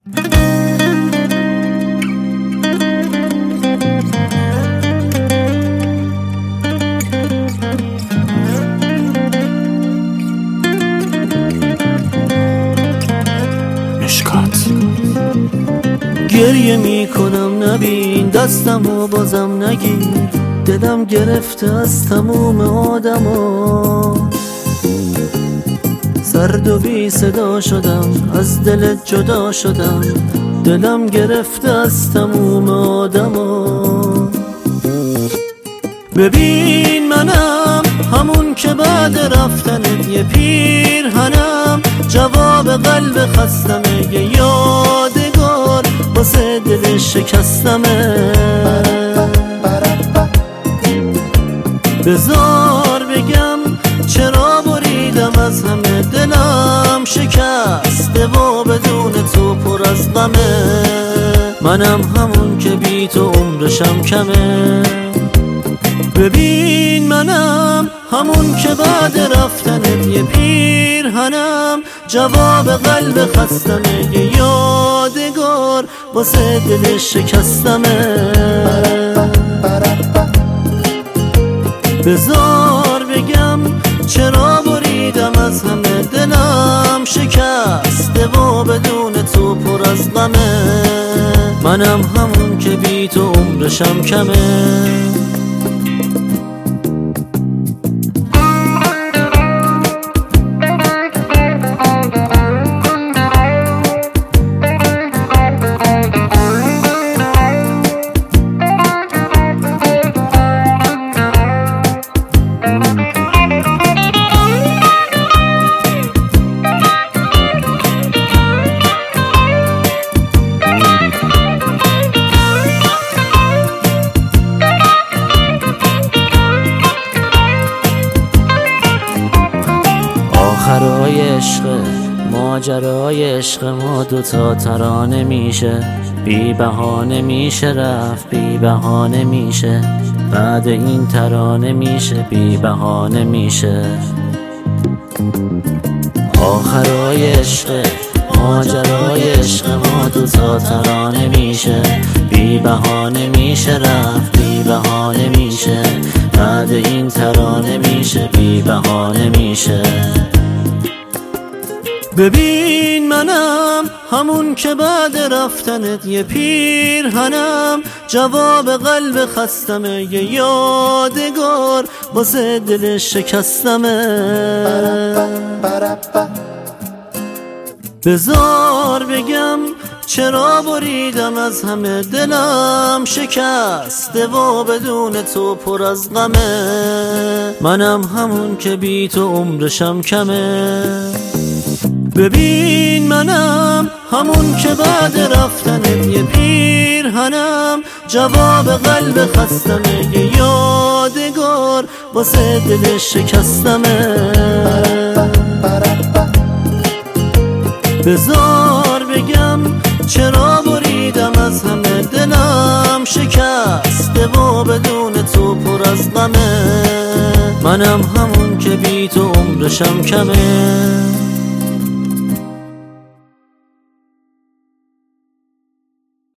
گریه میکنم نبین دستمو بازم نگیر، دلم گرفته از تموم آدما، سرد و بی صدا شدم، از دلت جدا شدم، دلم گرفته از تموم آدما. ببین منم همون که بعد رفتنت یه پیرهنم، جواب قلب خستمه، یه یادگار واسه دل شکستمه. بذار بگم چرا بریدم از همه، دلم شکسته و بدون تو پر از غمه. منم همون که بی تو عمرشم کمه. ببین منم همون که بعد رفتنت یه پیرهنم، جواب قلب خستمه، یه یادگار واسه دل شکستمه. بذار بگم چرا بریدم از همه، دلم شکسته و بدون تو پر از غمه. منم همون که بی تو عمرشم کمه. آخرای عشق ماجرای عشق ما دوتا ترانه میشه، بی بهانه میشه رفت، بی بهانه میشه، بعد این ترانه میشه، بی بهانه میشه. آخرای عشق ماجرای عشق ما دوتا ترانه میشه، بی بهانه میشه رفت، بی بهانه میشه، بعد این ترانه میشه، بی بهانه میشه. ببین منم همون که بعد رفتنت یه پیرهنم، جواب قلب خستمه، یه یادگار واسه دل شکستمه. بذار بگم چرا بریدم از همه، دلم شکسته و بدون تو پر از غمه. منم همون که بی تو عمرشم کمه. ببین منم همون که بعد رفتنت یه پیرهنم، جواب قلب خستمه، یه یادگار واسه دل شکستمه. بذار بگم چرا بریدم از همه، دلم شکسته و بدون تو پر از غمه. منم همون که بی تو عمرشم کمه.